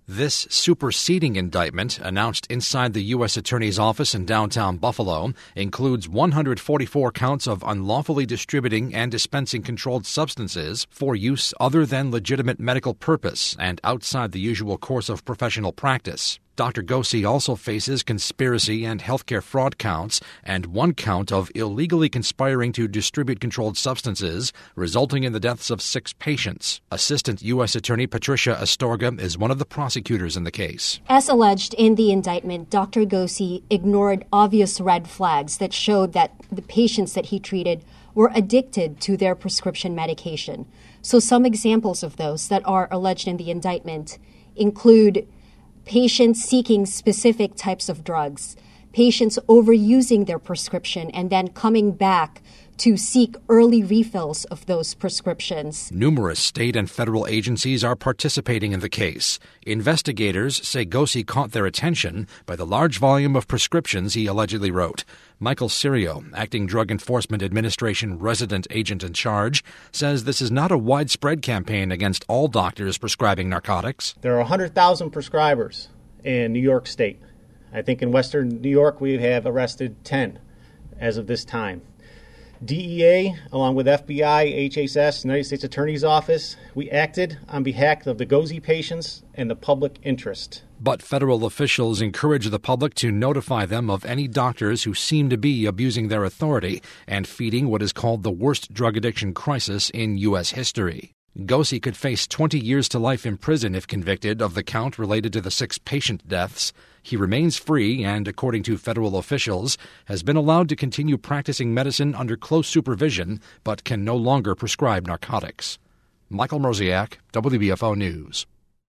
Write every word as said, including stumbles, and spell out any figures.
This superseding indictment, announced inside the U S Attorney's office in downtown Buffalo, includes one hundred forty-four counts of unlawfully distributing and dispensing controlled substances for use other than legitimate medical purpose and outside the usual course of professional practice. Doctor Gossi also faces conspiracy and healthcare fraud counts and one count of illegally conspiring to distribute controlled substances, resulting in the deaths of six patients. Assistant U S Attorney Patricia Astorga is one of the prosecutors in the case. As alleged in the indictment, Doctor Gossi ignored obvious red flags that showed that the patients that he treated were addicted to their prescription medication. So some examples of those that are alleged in the indictment include patients seeking specific types of drugs, patients overusing their prescription and then coming back to seek early refills of those prescriptions. Numerous state and federal agencies are participating in the case. Investigators say Gossi caught their attention by the large volume of prescriptions he allegedly wrote. Michael Sirio, Acting Drug Enforcement Administration resident agent in charge, says this is not a widespread campaign against all doctors prescribing narcotics. There are one hundred thousand prescribers in New York State. I think in Western New York we have arrested ten as of this time. D E A, along with F B I, H S S, United States Attorney's Office, we acted on behalf of the Gossi patients and the public interest. But federal officials encourage the public to notify them of any doctors who seem to be abusing their authority and feeding what is called the worst drug addiction crisis in U S history. Gossi could face twenty years to life in prison if convicted of the count related to the six patient deaths. He remains free and, according to federal officials, has been allowed to continue practicing medicine under close supervision but can no longer prescribe narcotics. Michael Mroziak, W B F O News.